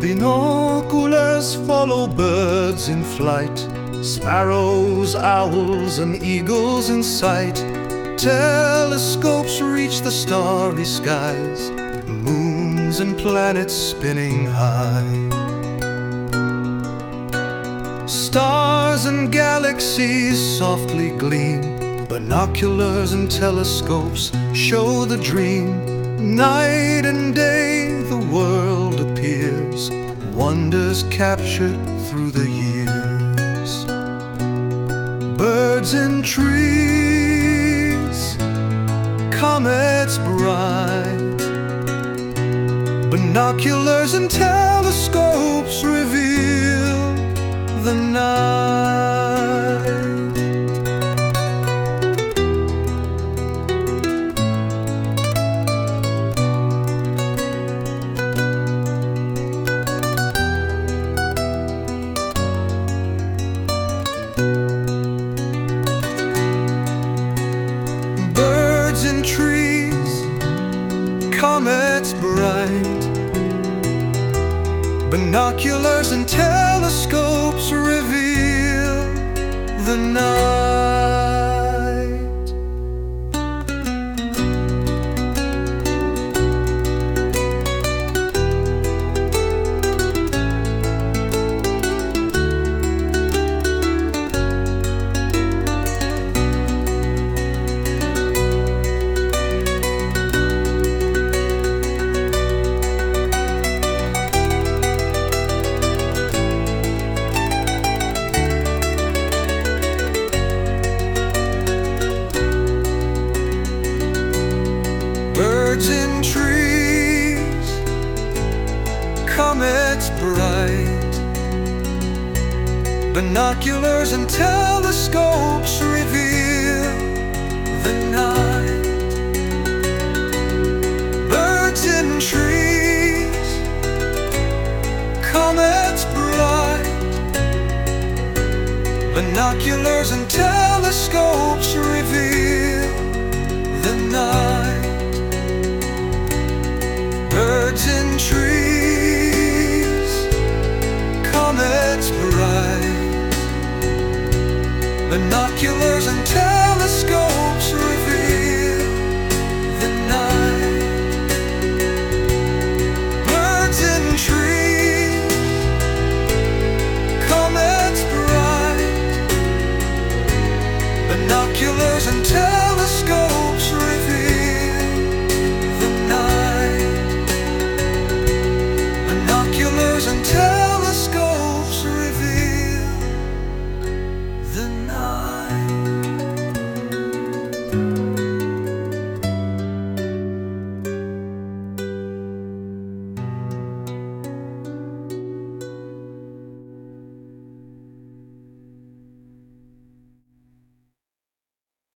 Binoculars follow birds in flight, sparrows, owls, and eagles in sight. Telescopes reach the starry skies, moons and planets spinning high. Stars and galaxies softly gleam, binoculars and telescopes show the dream. Night and day the world appears, wonders captured through the years. Birds in trees, comets bright, binoculars and telescopes reveal the night. Birds in trees, comets bright, binoculars and telescopes reveal the night. Birds in trees, comets bright, binoculars and telescopes reveal the night. Birds in trees, comets bright, binoculars and telescopes reveal the night. Birds in trees, comets bright, binoculars and telescopes reveal the night. Birds in trees, comets bright, binoculars and telescopes